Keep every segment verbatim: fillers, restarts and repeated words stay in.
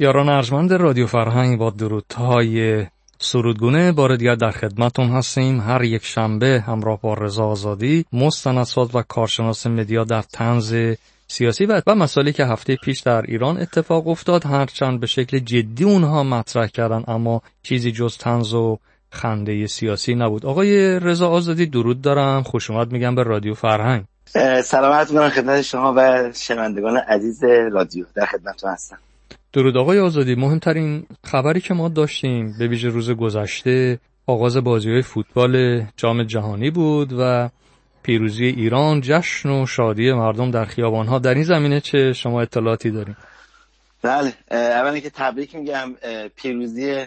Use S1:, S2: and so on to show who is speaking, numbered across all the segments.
S1: یاران ارجمند رادیو فرهنگ با درودهای سرودگونه بار دیگر در خدمتتون هستیم. هر یک شنبه همراه با رضا آزادی، مستندساز و کارشناس مدیا در طنز سیاسی و و مسائلی که هفته پیش در ایران اتفاق افتاد، هرچند به شکل جدی اونها مطرح کردن اما چیزی جز طنز و خنده سیاسی نبود. آقای رضا آزادی درود دارم، خوش اومد میگم به رادیو فرهنگ.
S2: سلامت میکنم خدمت شما و شنوندگان عزیز رادیو، در خدمتتون هستم.
S1: درود آقای آزادی. مهمترین خبری که ما داشتیم به ویژه روز گذشته آغاز بازی‌های فوتبال جام جهانی بود و پیروزی ایران، جشن و شادی مردم در خیابان‌ها. در این زمینه چه شما اطلاعاتی دارین؟
S2: بله، اولا که تبریک میگم پیروزی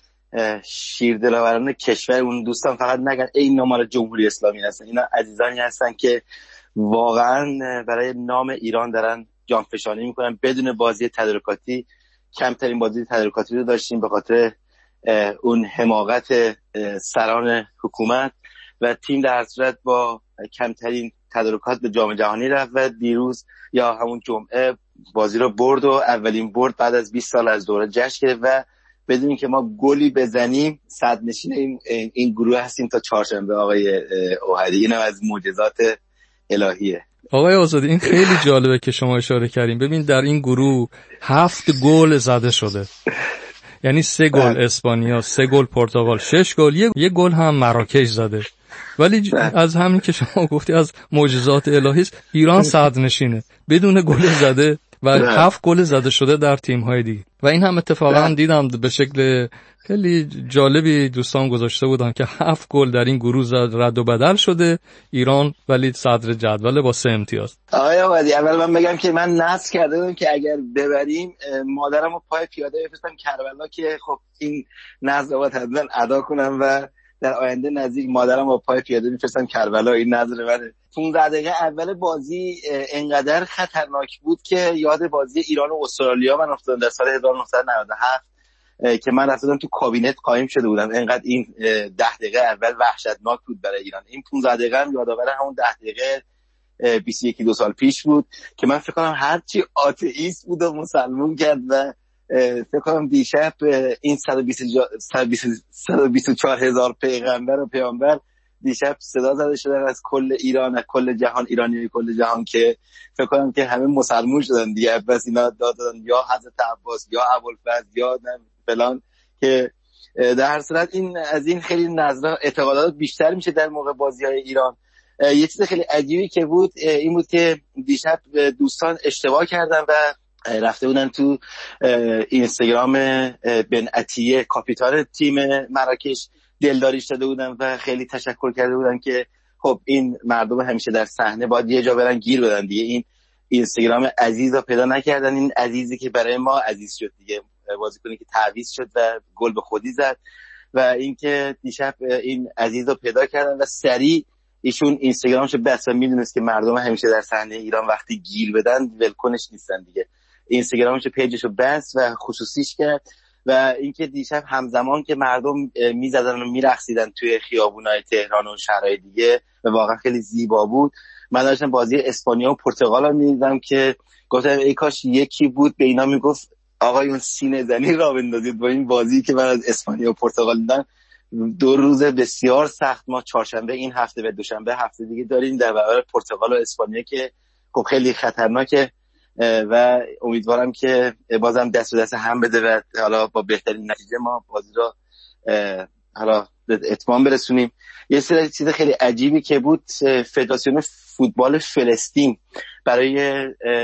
S2: شیردلاوران کشور. اون دوستان فقط نگن این نام جمهوری اسلامی هستن، اینا عزیزانی هستن که واقعا برای نام ایران دارن جانفشانی میکنن بدون بازی تدارکاتی. کمترین بازی تدارکاتی رو داشتیم به خاطر اون حماقت سران حکومت و تیم در صورت با کمترین تدارکات به جام جهانی رفت و دیروز یا همون جمعه بازی رو برد و اولین برد بعد از بیست سال از دوره جشن گرفت و بدون اینکه ما گلی بزنیم صد نشین این, این گروه هستیم تا چهارشنبه. آقای اوحدی، اینم از معجزات الهیه.
S1: آقای آزادی، این خیلی جالبه که شما اشاره کردین. ببین در این گروه هفت گل زده شده، یعنی سه گل اسپانیا، سه گل پرتغال، شش گل، یه, یه گل هم مراکش زده. ولی ج... از همین که شما گفتی از معجزات الهی است، ایران صدر نشینه بدون گل زده و هفت گل زده شده در تیم‌های دیگه. و این هم اتفاقا دیدم به شکل خیلی جالبی دوستان گذاشته بودن که هفت گل در این گروه رد و بدل شده ایران، ولی صدر جدول با سه امتیاز.
S2: آقای آبادی، اول من بگم که من نصب کرده بودم که اگر ببریم مادرمو پای پیاده بفرستم کربلا که خب این نذر رو حتما ادا کنم و در آینده نزدیک مادرم با پای پیاده میفرستم کربلا. این نظر منه. پانزده دقیقه اول بازی انقدر خطرناک بود که یاد بازی ایران و استرالیا من افتادم در سال هزار و نهصد و نود و هفت که من رفتم تو کابینت قایم شده بودم. انقدر این ده دقیقه اول وحشتناک بود برای ایران. این پانزده دقیقه هم یادآور همون ده دقیقه بیست و یک دو سال پیش بود که من فکر کنم هرچی آتئیست بود و مسلمون کرد و فکر کنم دیشب این صد و بیست و چهار هزار پیغمبر و پیامبر دیشب صدا زده شدن از کل ایران، از کل جهان، ایرانی کل جهان، که فکر کنم که همه مسلمون شدن دیگه. بس اینا داد دادن یا حضرت عباس یا ابوالفضل یا فلان، که در هر صورت این از این خیلی نظر اعتقادات بیشتر میشه در موقع بازی‌های ایران. یه چیز خیلی عجیبی که بود این بود که دیشب دوستان اشتباه کردن و رفته بودن تو اینستاگرام بن عطیه کاپیتان تیم مراکش دلداریش داده بودن و خیلی تشکر کرده بودن که خب این مردم همیشه در صحنه باید یه جا برن گیر بدن دیگه. این اینستاگرام عزیز رو پیدا نکردن، این عزیزی که برای ما عزیز شد دیگه، بازیکنی که تعویض شد و گل به خودی زد. و اینکه دیشب این عزیز رو پیدا کردن و سریع ایشون اینستاگرامشو بس و میدونست که مردم همیشه در صحنه ایران وقتی گیر بدن ولکنش نیستن دیگه. اینستاگرامشو پیجشو بس و خصوصیش کرد. و اینکه دیشب همزمان که مردم میزدن و میرقصیدن توی خیابونای تهران و شهرهای دیگه و واقعا خیلی زیبا بود. من داشتم بازی اسپانیا و پرتغال رو میدیدم که گفتم ای کاش یکی بود به اینا میگفت آقایون سینه زنی را بندازید با این بازی که من از اسپانیا و پرتغال دیدم. دو روز بسیار سخت. ما چهارشنبه این هفته و دوشنبه هفته دیگه داریم در برابر پرتغال و اسپانیا که خب خیلی خطرناکه و امیدوارم که بازم دست و دست هم بده و حالا با بهترین نتیجه ما بازی رو حالا به اتمام برسونیم. یه سری چیز خیلی عجیبی که بود، فدراسیون فوتبال فلسطین برای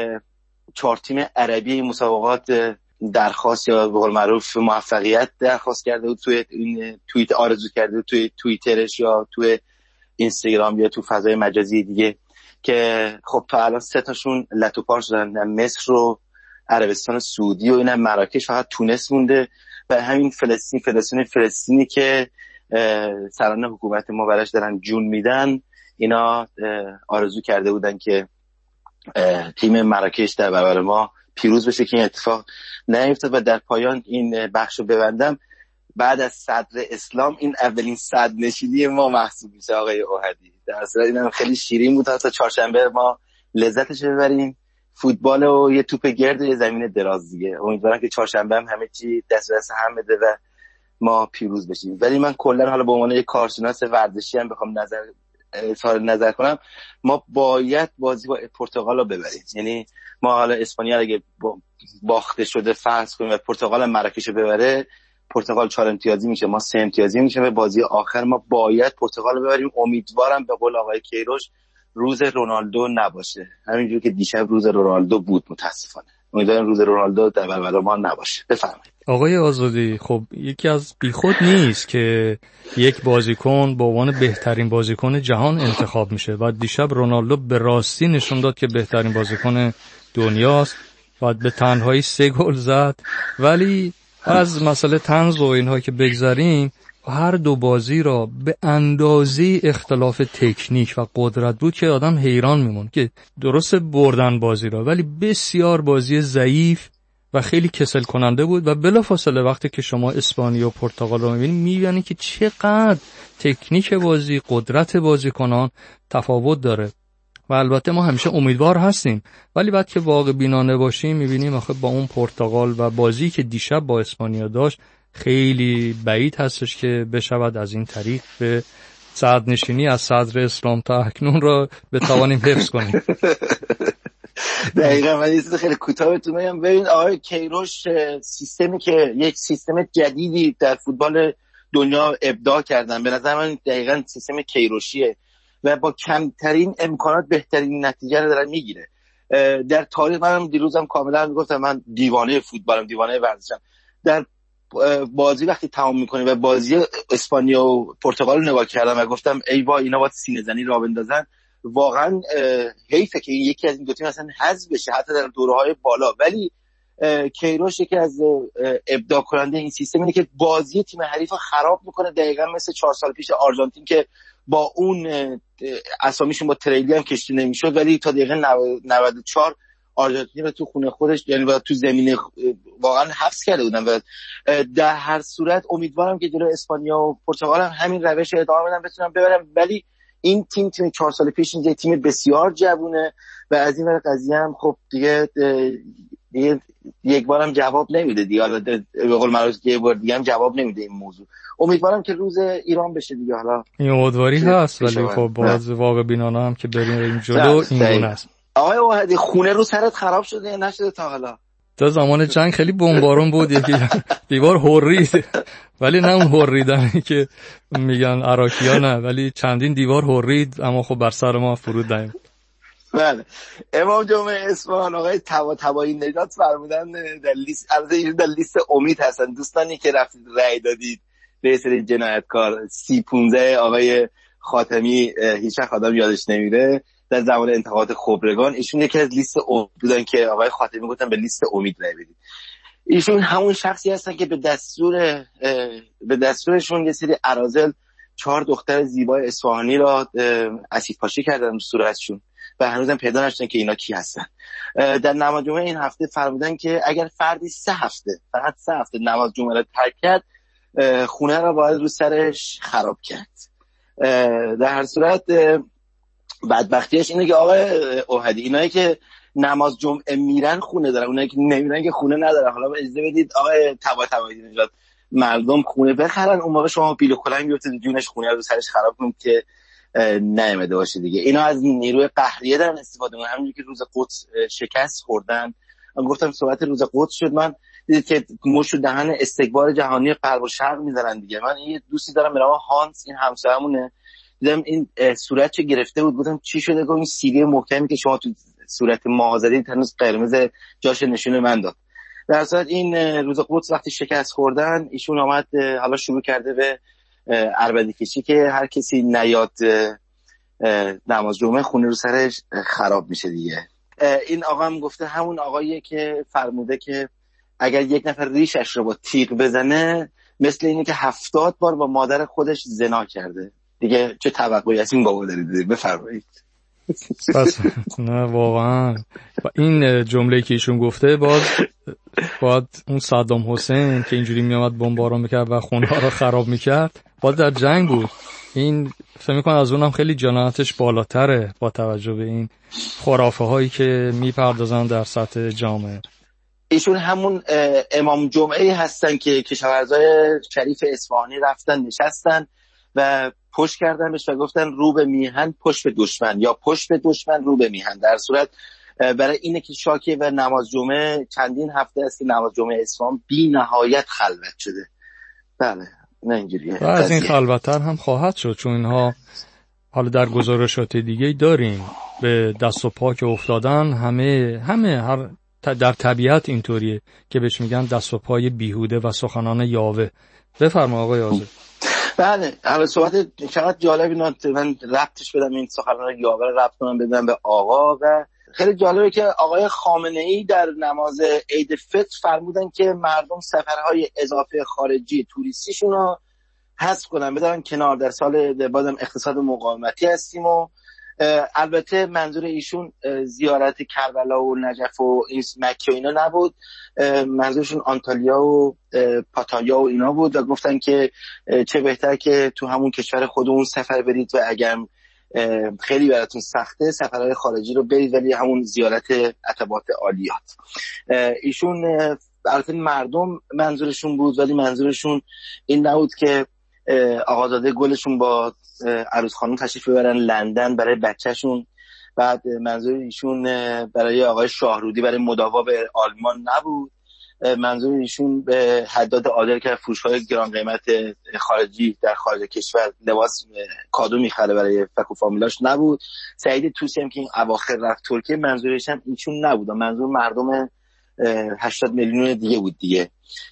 S2: چهار تیم عربی مسابقات درخواست یا به قول معروف موفقیت درخواست کرده بود، توی این توییت آرزو کرده بود توی توییترش یا توی اینستاگرام یا تو فضای مجازی دیگه، که خب تا الان سه تاشون لتوپار شدن، مصر و عربستان سعودی و اینم مراکش، فقط تونس مونده. و همین فلسطین فلسطین فلسطینی که سران حکومت ما براش دارن جون میدن، اینا آرزو کرده بودن که تیم مراکش در برابر ما پیروز بشه که این اتفاق نیفتاد. و در پایان این بخشو ببندم، بعد از صدر اسلام این اولین صدر نشینی ما محسوب میشه آقای اوحدی. در اصل اینم خیلی شیرین بود تا چهارشنبه ما لذتش ببریم فوتبال و یه توپ گرد و یه زمین دراز دیگه. امیدوارم که چهارشنبه هم همه چی دست به دست هم بده و ما پیروز بشیم. ولی من کلا حالا به عنوان یک کارشناس ورزشی هم بخوام نظر اظهار نظر کنم، ما باید بازی با پرتغال رو ببریم. یعنی ما حالا اسپانیا اگه باخته شده فرض کنیم و پرتغال مراکش رو ببره، پرتغال چهار امتیازی میشه، ما سه امتیازی میشه و بازی آخر ما باید پرتغال رو ببریم. امیدوارم به قول آقای کیروش روز رونالدو نباشه، همینجور که دیشب روز رونالدو بود. متاسفانه امیدوارم روز رونالدو در برابر ما نباشه. بفرمایید.
S1: آقای آزادی، خب یکی از بیخود نیست که یک بازیکن به عنوان بهترین بازیکن جهان انتخاب میشه و دیشب رونالدو به راستی نشون داد که بهترین بازیکن دنیاست و به تنهایی سه گل زد. ولی از مسئله طنز و اینها که بگذاریم، هر دو بازی را به اندازه اختلاف تکنیک و قدرت بود که آدم حیران میمونه که درست بردن بازی را، ولی بسیار بازی ضعیف و خیلی کسل کننده بود. و بلافاصله وقتی که شما اسپانیا و پرتغال رو میبینید میبینید که چقدر تکنیک بازی، قدرت بازیکنان تفاوت داره. و البته ما همیشه امیدوار هستیم، ولی بعد که واقع بینانه باشیم میبینیم آخه با اون پرتغال و بازی که دیشب با اسپانیا داشت خیلی بعید هستش که بشود از این طریق به صدرنشینی از صدر اسلام تا اکنون را بتوانیم حفظ کنیم.
S2: دقیقا. من یه چیز خیلی کوتاه بهتون میگم. ببین آقای کیروش سیستمی که یک سیستم جدیدی در فوتبال دنیا ابداع کردن، به نظر من دقیقا سیستم کیروشیه و با کمترین امکانات بهترین نتیجه رو دارن میگیره. در تاریخ منم دیروزم کاملا گفتم من دیوانه فوتبالم، دیوانه ورزشم. در بازی وقتی تمام میکنیم و بازی اسپانیا و پرتغال رو نگاه کردم و گفتم ای وای اینا باید سینه زنی راه بندازن. واقعا حیفه که این یکی از این دو تیم اصلا حذف بشه حتی در دوره‌های بالا. ولی کیروش یکی از ابداع کننده این سیستم اینه که بازی تیم حریف رو خراب میکنه، دقیقاً مثل چهار سال پیش آرژانتین که با اون اسامیشون با تریلی هم کشته نمیشد، ولی تا دقیقه نود و چهار آرژانتین رو تو خونه خودش یعنی و تو زمین واقعا حبس کرده بودن. و در هر صورت امیدوارم که جلوی اسپانیا و پرتغال هم همین روش ادامه بدن، بتونن ببرن. ولی این تیم تیم چهار سال پیش این تیم بسیار جوونه و از این ور قضیه هم خب دیگه دیگه یک بارم جواب نمیده دیگه. حالا به قول معروف یه بار دیگه هم جواب نمیده این موضوع. امیدوارم که روز ایران بشه دیگه. حالا
S1: این امیدواری هست ولی خب باز واقع بینانه هم که بریم این جلو این گونه است.
S2: آقای اوهدی خونه رو سرت خراب شده یا نشده تا حالا؟
S1: تا زمان جنگ خیلی بمبارون بود، یکی دیوار هورید، ولی نه اون هوریدنی که میگن عراقی‌ها نه، ولی چندین دیوار هورید اما خب بر سر ما فرود دایم.
S2: بله. امام جمعه اصفهان آقای طباطبایی نجات فرمودن در لیست، البته در لیست امید هستن دوستانی که رفتید رأی دادید به سری جنایتکار سی پونزده آقای خاتمی، هیچ وقت آدم یادش نمیره، در زمان انتخابات خبرگان ایشون یکی از لیست امید بودن که آقای خاتمی گفتن به لیست امید رأی بدید. ایشون همون شخصی هستن که به دستور به دستورشون یه سری اراذل چهار دختر زیبای اصفهانی را اسید پاشی کردن صورتشون و هنوزم پیدا نشدن که اینا کی هستن. در نماز جمعه این هفته فرمودن که اگر فردی سه هفته فقط سه هفته نماز جمعه را ترک کرد، خونه را باید رو سرش خراب کرد. در هر صورت بدبختیش اینه که آقای اوهدی اینایی که نماز جمعه میرن خونه دارن، اونایی که نمیرن که خونه ندارن. حالا اجازه بدید آقای طباطبایی نژاد مردم خونه بخرن، اون موقع شما پیل و کلنگ بیفته جونش خونه رو سرش خراب کنید که نیامده باشه دیگه. اینا از نیروی قهریه دارن استفاده میکنن. همونجوری که روز قدس شکست خوردن، من گفتم صحبت روز قدس شد، من دیدید که مشت دهن استکبار جهانی غرب و شرق میذارن دیگه. من یه دوستی دارم به نام هانس، این همسایه‌مونه، دیدم این صورت چه گرفته بود، گفتم چی شده؟ گفت این سیلی محکمی که شما تو صورت ما زدید هنوز قرمز جاش نشون من داد. در صورت این روز قدس وقتی شکست خوردن ایشون آمد حالا شروع کرده به عربدی کشی که هر کسی نیاد نماز جمعه خونه رو سرش خراب میشه دیگه. این آقا هم گفته همون آقاییه که فرموده که اگر یک نفر ریشش رو با تیغ بزنه مثل اینه که هفتاد بار با مادر خودش زنا کرده دیگه. چه توقعی از این بابا دارید؟ بفرمایید.
S1: پس نه واقعا این جمله که ایشون گفته باز باید اون صدام حسین که اینجوری میامد بمباران میکرد و خونه ها رو خراب میکرد باید در جنگ بود. این فکر می‌کنم از اونم خیلی جنایتش بالاتره با توجه به این خرافه هایی که میپردازن در سطح جامعه.
S2: ایشون همون امام جمعه هستن که کشاورزای شریف اصفهانی رفتن نشستن و پشت کردنش و گفتن رو به میهن پشت به دشمن، یا پشت به دشمن رو به میهن. در صورت برای اینه که شاکی و نماز جمعه چندین هفته است که نماز جمعه اصفهان بی نهایت خلوت شده. بله نه اینجوریه.
S1: و از این خلوت‌تر هم خواهد شد، چون اینها حالا در گزارشات دیگه داریم به دست و پا که افتادن. همه همه هر در طبیعت اینطوریه که بهش میگن دست و پای بیهوده و سخنان یاوه. بفرما آقای آذر.
S2: بله، حالا صحبت چقدر جالبی، من ربطش بدم این سخنان یاوه رو ربط کنم بدم به آقا. و خیلی جالبه که آقای خامنه‌ای در نماز عید فطر فرمودن که مردم سفرهای اضافه خارجی توریستیشون رو حذف کنن، بدارن کنار. در سال بازم اقتصاد مقاومتی هستیم و البته منظور ایشون زیارت کربلا و نجف و این مکه و اینا نبود، منظورشون آنتالیا و پاتایا و اینا بود و گفتن که چه بهتر که تو همون کشور خودمون سفر برید و اگر خیلی براتون سخته سفرهای خارجی رو برید ولی همون زیارت عتبات عالیات. ایشون البته مردم منظورشون بود ولی منظورشون این نبود که آقازاده گلشون با عروس خانم تشریف ببرن لندن برای بچهشون. بعد منظور ایشون برای آقای شاهرودی برای مداوا به آلمان نبود. منظور ایشون به حداد عادل که فروش‌های گران قیمت خارجی در خارج کشور لباس کادو می‌خره برای فک و فامیلاش نبود. سعید طوسی هم که این اواخر رفت ترکیه منظورش هم ایشون نبود، منظور مردم هشتاد میلیون دیگه بود دیگه.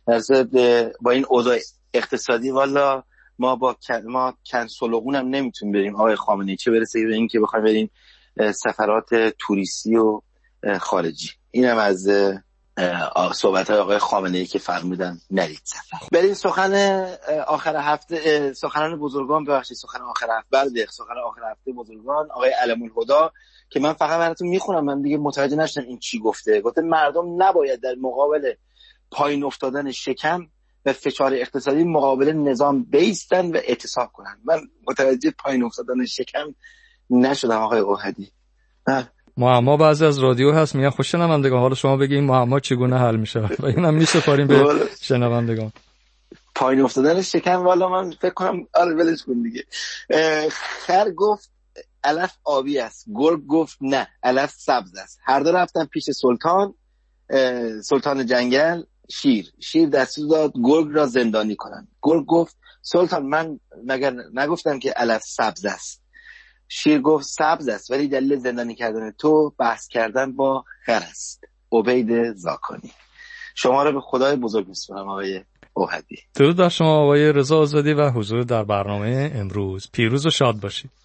S2: با این اوضاع اقتصادی والا ما با ما کنسولوگون هم نمیتونیم بریم آقای خامنه‌ای، چه برسه به این که بخوایم بریم سفرات توریستی و خارجی. اینم از صحبت‌های آقای خامنه‌ای که فرمودن نرید سفر. بریم سخن آخر هفته، سخنان بزرگان، ببخشید سخن آخر هفته، بله سخن آخر هفته بزرگان آقای علم الهدی که من فقط براتون میخونم، من دیگه متوجه نشدم این چی گفته. گفته مردم نباید در مقابل پایین افتادن شکم و فشار اقتصادی مقابل نظام بیستن و اعتصاب کنن. من متوجه پایین افتادن شکم نشدم آقای اوحدی.
S1: معما بعضی از رادیو هست میگن خوش شنوندگان حالا شما بگین معما چگونه حل میشه و اینم میسپاریم به شنوندگان.
S2: پایین افتادن شکم والا من فکر کنم آره ولش کن دیگه. خر گفت علف آبی است، گرگ گفت نه علف سبز است. هر دو رفتن پیش سلطان، سلطان جنگل. شیر شیر دستور داد گرگ را زندانی کنند. گرگ گفت سلطان من مگر نگفتم که علف سبز است؟ شیر گفت سبز است ولی دلیل زندانی کردن تو بحث کردن با خر است. عبید زاکانی. شما رو به خدای بزرگ میسپارم آقای اوحدی.
S1: درود بر شما آقای رضا آزادی و حضور در برنامه امروز. پیروز و شاد باشید.